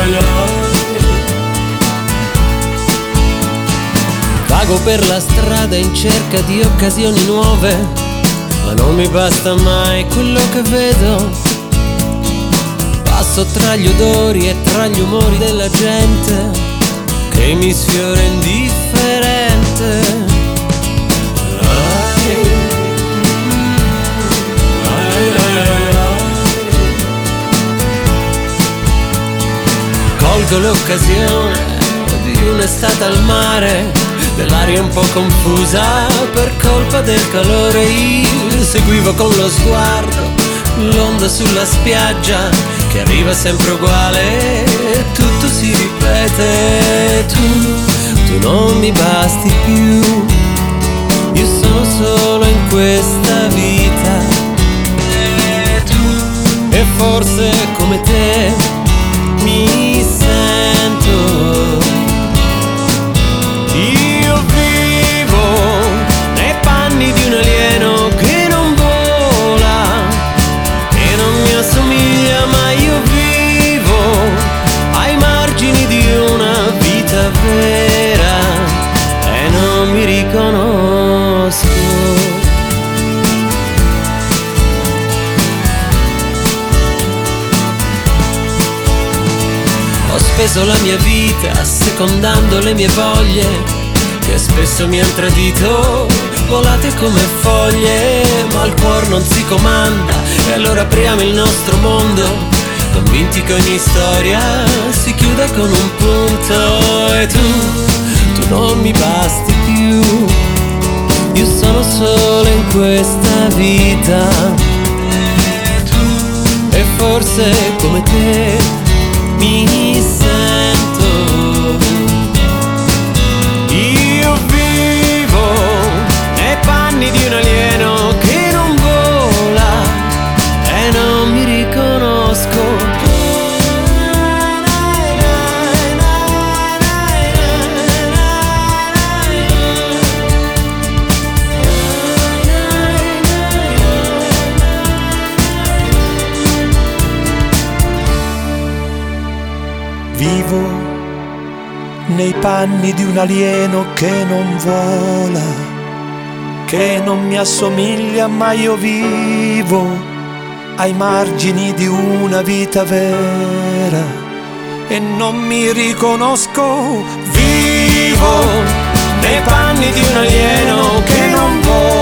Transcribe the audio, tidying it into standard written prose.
Vago per la strada in cerca di occasioni nuove, ma non mi basta mai quello che vedo. Passo tra gli odori e tra gli umori della gente che mi sfiora indifferente. Colgo l'occasione di un'estate al mare, dell'aria un po' confusa per colpa del calore. Io seguivo con lo sguardo l'onda sulla spiaggia che arriva sempre uguale e tutto si ripete. Tu non mi basti più, io sono solo in questa vita. E forse come te mi sento. Io vivo nei panni di un alieno che non vola, che non mi assomiglia, ma io vivo ai margini di una vita vera e non mi riconosco. Ho speso la mia vita assecondando le mie voglie, che spesso mi han tradito, volate come foglie, ma il cuore non si comanda e allora apriamo il nostro mondo, convinti che ogni storia si chiuda con un punto. E tu non mi basti più, io sono solo in questa vita. E forse come te mi sento. Io vivo nei panni di un alieno che non vola e non mi riconosco. Vivo nei panni di un alieno che non vola, che non mi assomiglia, ma io vivo ai margini di una vita vera e non mi riconosco. Vivo nei panni di un alieno che non vola,